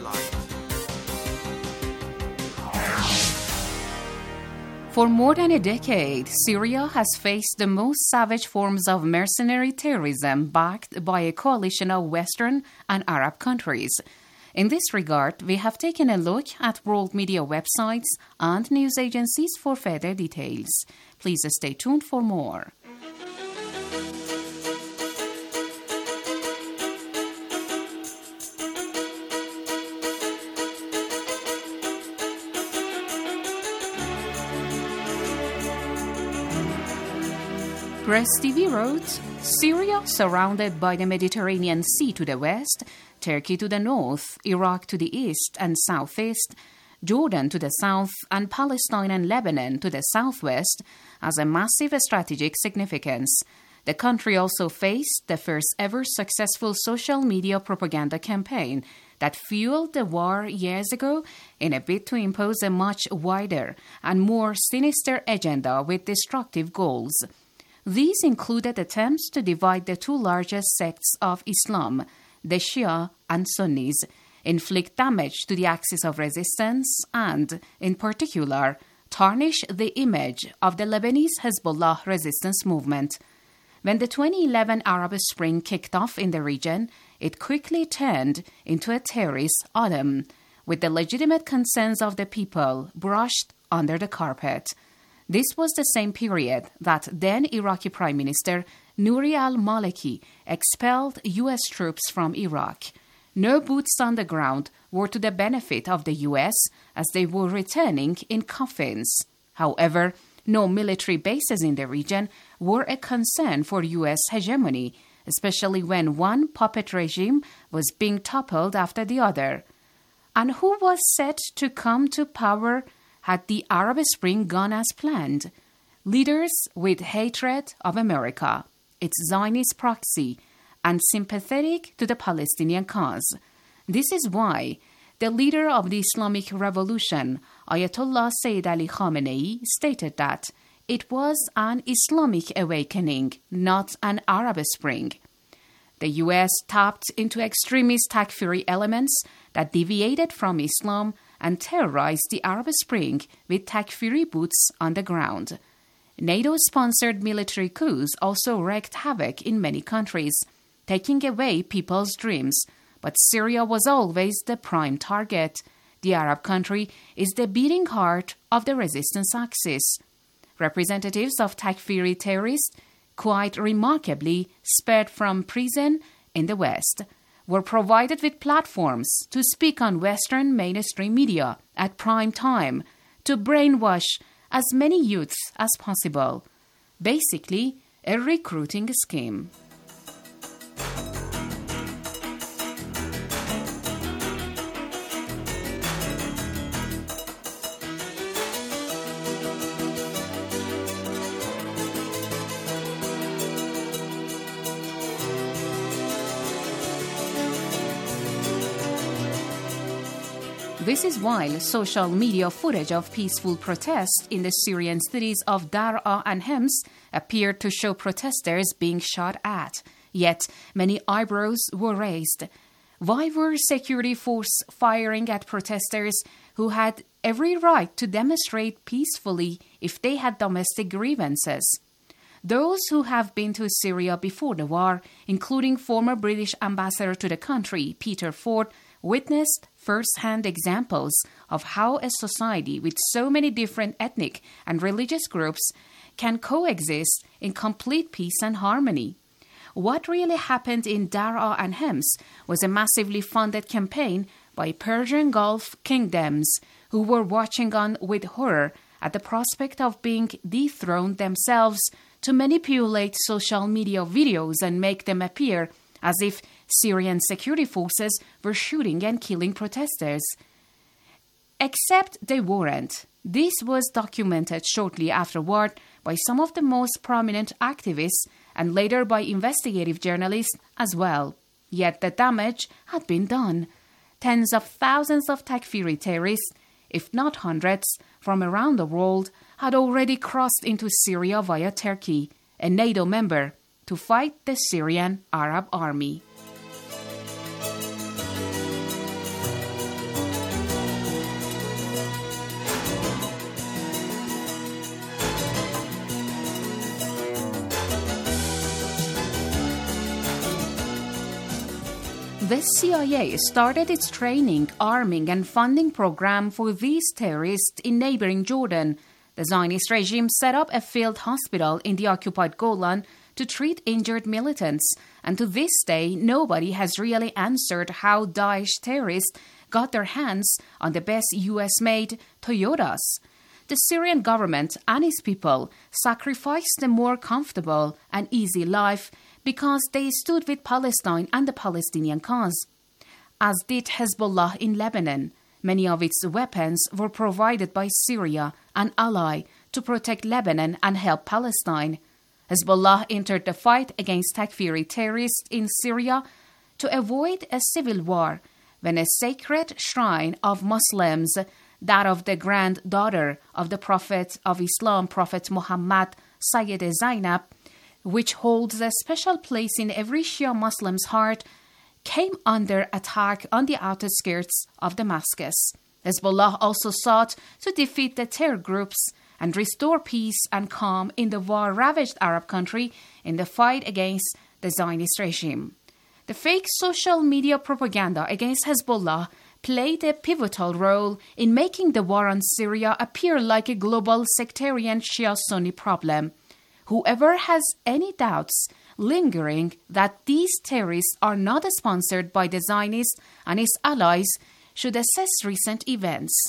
For more than a decade, Syria has faced the most savage forms of mercenary terrorism backed by a coalition of Western and Arab countries. In this regard, we have taken a look at world media websites and news agencies for further details. Please stay tuned for more. Press T V wrote, Syria surrounded by the Mediterranean Sea to the west, Turkey to the north, Iraq to the east and southeast, Jordan to the south, and Palestine and Lebanon to the southwest, has a massive strategic significance. The country also faced the first ever successful social media propaganda campaign that fueled the war years ago in a bid to impose a much wider and more sinister agenda with destructive goals. These included attempts to divide the two largest sects of Islam, the Shia and Sunnis, inflict damage to the axis of resistance, and, in particular, tarnish the image of the Lebanese Hezbollah resistance movement. When the twenty eleven Arab Spring kicked off in the region, it quickly turned into a terrorist autumn, with the legitimate concerns of the people brushed under the carpet. This was the same period that then Iraqi Prime Minister Nouri al-Maliki expelled U S troops from Iraq. No boots on the ground were to the benefit of the U S as they were returning in coffins. However, no military bases in the region were a concern for U S hegemony, especially when one puppet regime was being toppled after the other. And who was set to come to power had the Arab Spring gone as planned? Leaders with hatred of America, its Zionist proxy, and sympathetic to the Palestinian cause. This is why the leader of the Islamic Revolution, Ayatollah Sayyid Ali Khamenei, stated that it was an Islamic awakening, not an Arab Spring. The U S tapped into extremist Takfiri elements that deviated from Islam and terrorized the Arab Spring with Takfiri boots on the ground. NATO-sponsored military coups also wreaked havoc in many countries, taking away people's dreams, but Syria was always the prime target. The Arab country is the beating heart of the resistance axis. Representatives of Takfiri terrorists, quite remarkably, spared from prison in the West, were provided with platforms to speak on Western mainstream media at prime time to brainwash as many youths as possible. Basically, a recruiting scheme. This is while social media footage of peaceful protests in the Syrian cities of Daraa and Hems appeared to show protesters being shot at. Yet, many eyebrows were raised. Why were security forces firing at protesters who had every right to demonstrate peacefully if they had domestic grievances? Those who have been to Syria before the war, including former British ambassador to the country, Peter Ford, witnessed first-hand examples of how a society with so many different ethnic and religious groups can coexist in complete peace and harmony. What really happened in Daraa and Hems was a massively funded campaign by Persian Gulf kingdoms who were watching on with horror at the prospect of being dethroned themselves to manipulate social media videos and make them appear as if Syrian security forces were shooting and killing protesters. Except they weren't. This was documented shortly afterward by some of the most prominent activists and later by investigative journalists as well. Yet the damage had been done. Tens of thousands of Takfiri terrorists, if not hundreds, from around the world had already crossed into Syria via Turkey, a NATO member, to fight the Syrian Arab army. The C I A started its training, arming and funding program for these terrorists in neighboring Jordan. The Zionist regime set up a field hospital in the occupied Golan to treat injured militants, and to this day nobody has really answered how Daesh terrorists got their hands on the best U S-made Toyotas. The Syrian government and its people sacrificed a more comfortable and easy life because they stood with Palestine and the Palestinian cause. As did Hezbollah in Lebanon, many of its weapons were provided by Syria, an ally, to protect Lebanon and help Palestine. Hezbollah entered the fight against Takfiri terrorists in Syria to avoid a civil war when a sacred shrine of Muslims, that of the granddaughter of the Prophet of Islam, Prophet Muhammad, Sayyid Zainab, which holds a special place in every Shia Muslim's heart, came under attack on the outskirts of Damascus. Hezbollah also sought to defeat the terror groups and restore peace and calm in the war-ravaged Arab country in the fight against the Zionist regime. The fake social media propaganda against Hezbollah played a pivotal role in making the war on Syria appear like a global sectarian Shia-Sunni problem. Whoever has any doubts lingering that these terrorists are not sponsored by the Zionists and its allies should assess recent events.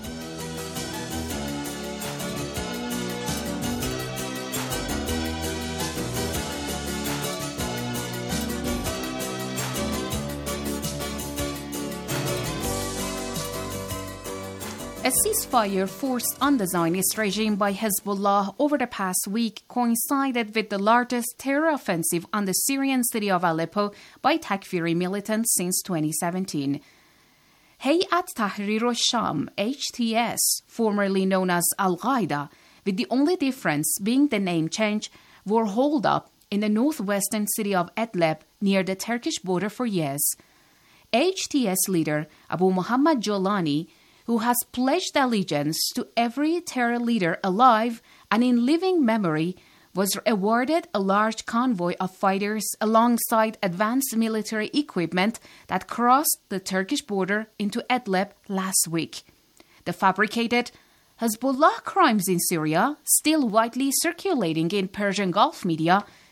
A ceasefire forced on the Zionist regime by Hezbollah over the past week coincided with the largest terror offensive on the Syrian city of Aleppo by Takfiri militants since twenty seventeen. Hayat Tahrir al-Sham, H T S, formerly known as Al-Qaeda, with the only difference being the name change, were holed up in the northwestern city of Idlib near the Turkish border for years. H T S leader Abu Muhammad Jolani, who has pledged allegiance to every terror leader alive and in living memory, was awarded a large convoy of fighters alongside advanced military equipment that crossed the Turkish border into Idlib last week. The fabricated Hezbollah crimes in Syria, still widely circulating in Persian Gulf media,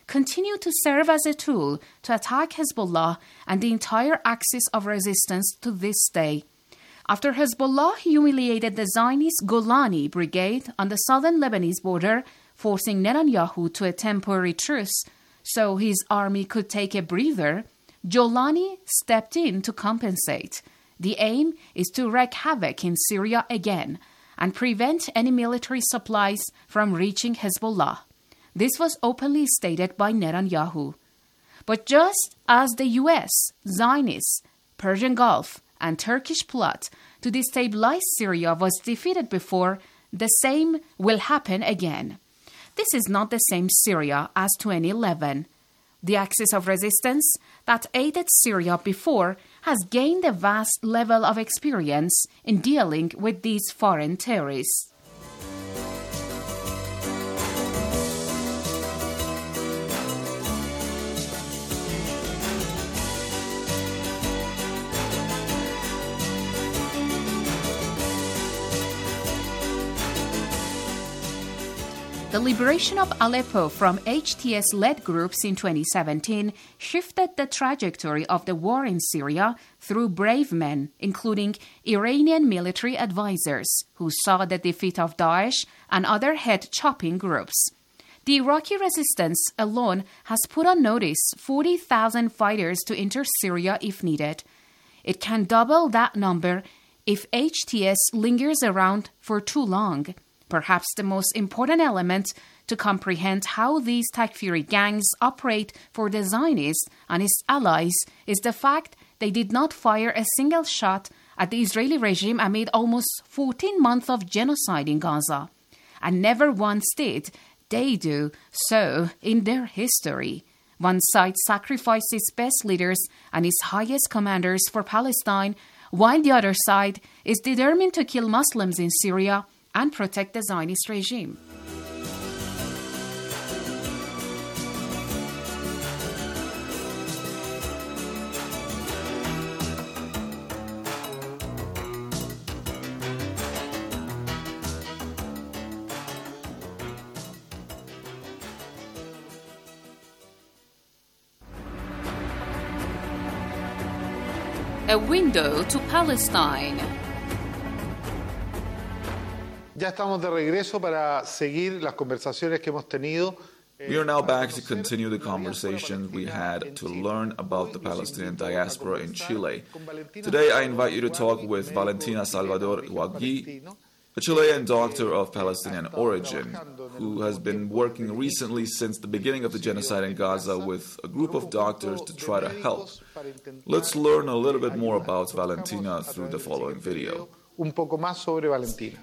continue to serve as a tool to attack Hezbollah and the entire axis of resistance to this day. After Hezbollah humiliated the Zionist Golani Brigade on the southern Lebanese border, forcing Netanyahu to a temporary truce so his army could take a breather, Jolani stepped in to compensate. The aim is to wreak havoc in Syria again and prevent any military supplies from reaching Hezbollah. This was openly stated by Netanyahu. But just as the U S, Zionists, Persian Gulf, and Turkish plot to destabilize Syria was defeated before, the same will happen again. This is not the same Syria as twenty eleven. The axis of resistance that aided Syria before has gained a vast level of experience in dealing with these foreign terrorists. The liberation of Aleppo from H T S-led groups in twenty seventeen shifted the trajectory of the war in Syria through brave men, including Iranian military advisors, who saw the defeat of Daesh and other head-chopping groups. The Iraqi resistance alone has put on notice forty thousand fighters to enter Syria if needed. It can double that number if H T S lingers around for too long. Perhaps the most important element to comprehend how these Takfiri gangs operate for the Zionists and its allies is the fact they did not fire a single shot at the Israeli regime amid almost fourteen months of genocide in Gaza. And never once did they do so in their history. One side sacrificed its best leaders and its highest commanders for Palestine, while the other side is determined to kill Muslims in Syria and protect the Zionist regime. A window to Palestine. Ya estamos de regreso para seguir las conversaciones que hemos tenido. We are now back to continue the conversation we had to learn about the Palestinian diaspora in Chile. Today I invite you to talk with Valentina Salvador Huagui, a Chilean doctor of Palestinian origin, who has been working recently since the beginning of the genocide in Gaza with a group of doctors to try to help. Let's learn a little bit more about Valentina through the following video. Un poco más sobre Valentina.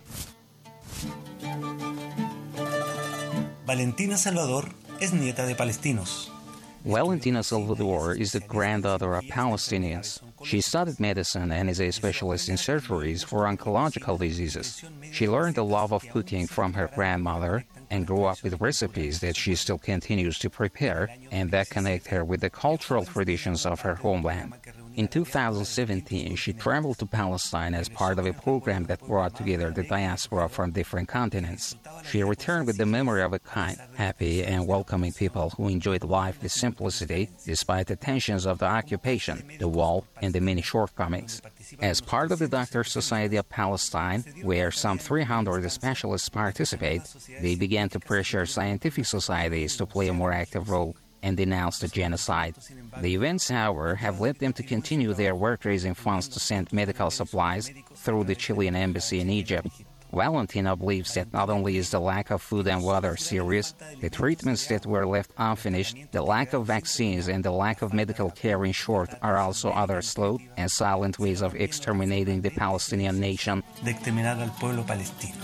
Valentina Salvador es nieta de palestinos. Valentina Salvador is the granddaughter of Palestinians. She studied medicine and is a specialist in surgeries for oncological diseases. She learned the love of cooking from her grandmother and grew up with recipes that she still continues to prepare and that connect her with the cultural traditions of her homeland. In two thousand seventeen, she traveled to Palestine as part of a program that brought together the diaspora from different continents. She returned with the memory of a kind, happy, and welcoming people who enjoyed life with simplicity despite the tensions of the occupation, the wall, and the many shortcomings. As part of the Doctors Society of Palestine, where some three hundred specialists participate, they began to pressure scientific societies to play a more active role and denounce the genocide. The events, however, have led them to continue their work raising funds to send medical supplies through the Chilean embassy in Egypt. Valentina believes that not only is the lack of food and water serious, the treatments that were left unfinished, the lack of vaccines, and the lack of medical care in short are also other slow and silent ways of exterminating the Palestinian nation. De exterminar al pueblo palestino.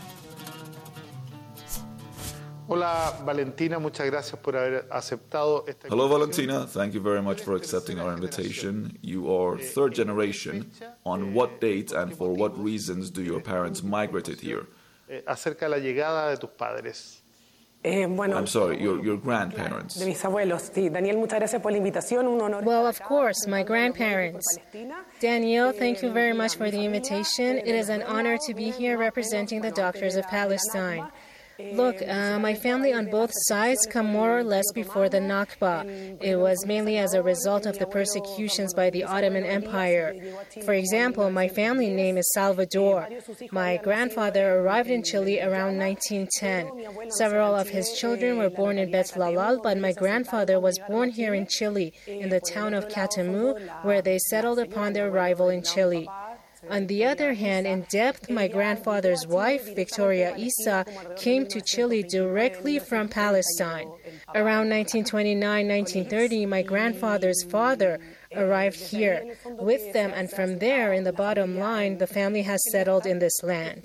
Hola Valentina, muchas gracias por haber aceptado esta Hello Valentina, thank you very much for accepting our invitation. You are third generation. On what date and for what reasons do your parents migrated here? Acerca de la llegada de tus padres. Eh, bueno, I'm sorry, your, your grandparents. De mis abuelos. Sí, Daniel, muchas gracias por la invitación. Un honor. Well, of course, my grandparents. Danielle, thank you very much for the invitation. It is an honor to be here representing the Doctors of Palestine. Look, uh, my family on both sides come more or less before the Nakba. It was mainly as a result of the persecutions by the Ottoman Empire. For example, my family name is Salvador. My grandfather arrived in Chile around nineteen ten. Several of his children were born in Betlalal, but my grandfather was born here in Chile, in the town of Catamu, where they settled upon their arrival in Chile. On the other hand, in depth, my grandfather's wife, Victoria Isa, came to Chile directly from Palestine. Around nineteen twenty-nine to nineteen thirty, my grandfather's father arrived here with them, and from there, in the bottom line, the family has settled in this land.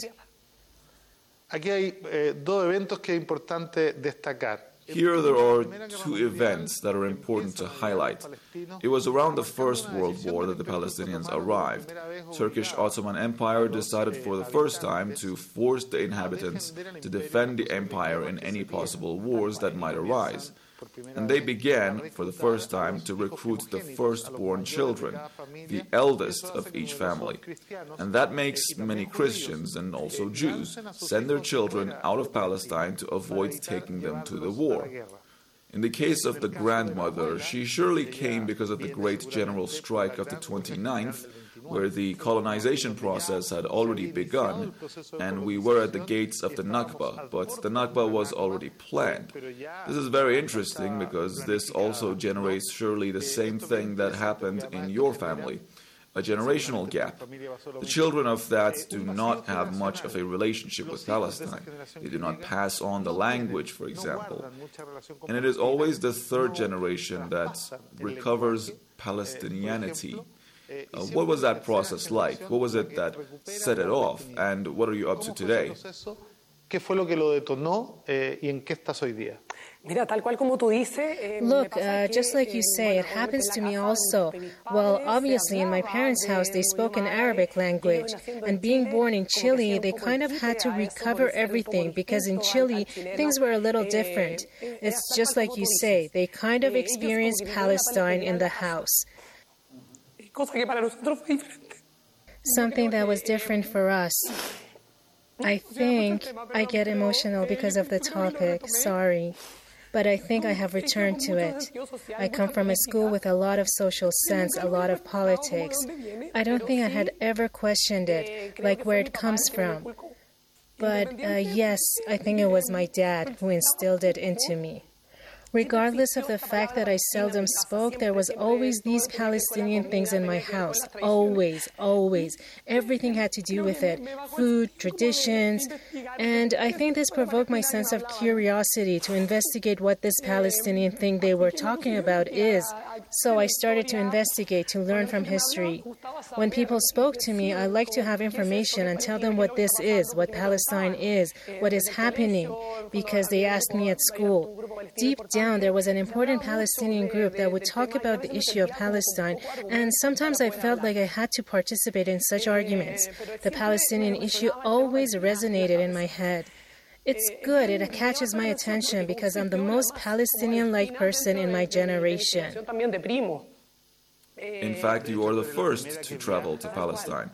Aquí hay eh, dos eventos que es importante destacar. Here there are two events that are important to highlight. It was around the First World War that the Palestinians arrived. Turkish Ottoman Empire decided for the first time to force the inhabitants to defend the empire in any possible wars that might arise. And they began, for the first time, to recruit the firstborn children, the eldest of each family. And that makes many Christians, and also Jews, send their children out of Palestine to avoid taking them to the war. In the case of the grandmother, she surely came because of the great general strike of the twenty-ninth, where the colonization process had already begun, and we were at the gates of the Nakba, but the Nakba was already planned. This is very interesting because this also generates surely the same thing that happened in your family, a generational gap. The children of that do not have much of a relationship with Palestine. They do not pass on the language, for example. And it is always the third generation that recovers Palestinianity. Uh, what was that process like? What was it that set it off? And what are you up to today? ¿Qué fue lo que lo detonó eh, y en qué estás hoy día? Look, uh, just like you say, it happens to me also. Well, obviously, in my parents' house, they spoke an Arabic language. And being born in Chile, they kind of had to recover everything because in Chile, things were a little different. It's just like you say, they kind of experienced Palestine in the house. Something that was different for us. I think I get emotional because of the topic, sorry. But I think I have returned to it. I come from a school with a lot of social sense, a lot of politics. I don't think I had ever questioned it, like where it comes from. But uh, yes, I think it was my dad who instilled it into me. Regardless of the fact that I seldom spoke, there was always these Palestinian things in my house. Always, always. Everything had to do with it. Food, traditions. And I think this provoked my sense of curiosity to investigate what this Palestinian thing they were talking about is. So I started to investigate, to learn from history. When people spoke to me, I like to have information and tell them what this is, what Palestine is, what is happening, because they asked me at school. Deep down, there was an important Palestinian group that would talk about the issue of Palestine, and sometimes I felt like I had to participate in such arguments. The Palestinian issue always resonated in my head. It's good, it catches my attention because I'm the most Palestinian-like person in my generation. In fact, you are the first to travel to Palestine.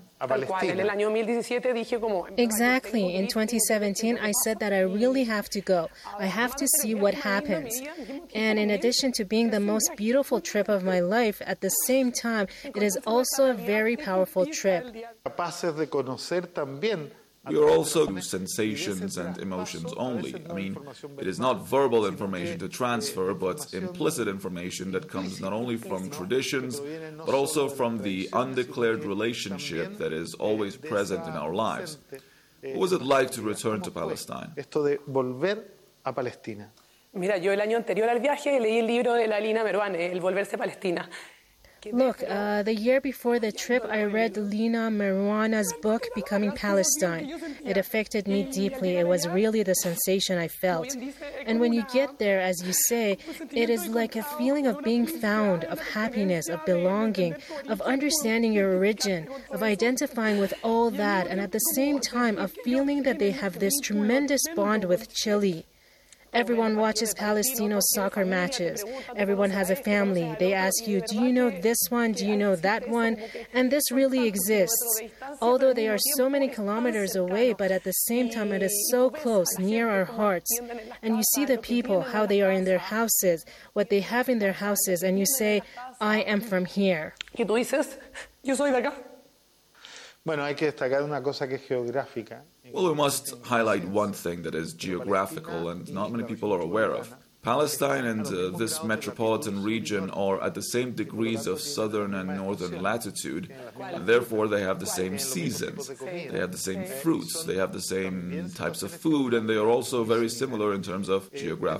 Exactly. In twenty seventeen, I said that I really have to go. I have to see what happens. And in addition to being the most beautiful trip of my life, at the same time, it is also a very powerful trip. We are also sensations and emotions only. I mean, it is not verbal information to transfer, but implicit information that comes not only from traditions, but also from the undeclared relationship that is always present in our lives. What was it like to return to Palestine? Mira, yo el año anterior al viaje leí el libro de la Lina Meruane, El volverse Palestina. Look, uh, the year before the trip, I read Lina Meruana's book, Becoming Palestine. It affected me deeply. It was really the sensation I felt. And when you get there, as you say, it is like a feeling of being found, of happiness, of belonging, of understanding your origin, of identifying with all that, and at the same time, of feeling that they have this tremendous bond with Chile. Everyone watches Palestino soccer matches. Everyone has a family. They ask you, do you know this one? Do you know that one? And this really exists. Although they are so many kilometers away, but at the same time it is so close, near our hearts. And you see the people, how they are in their houses, what they have in their houses, and you say, I am from here. Y tú dices, yo soy de acá. Bueno, hay que destacar una cosa que es geográfica. Well, we must highlight one thing that is geographical and not many people are aware of. Palestine and uh, this metropolitan region are at the same degrees of southern and northern latitude, and therefore they have the same seasons, they have the same fruits, they have the same types of food, and they are also very similar in terms of geographical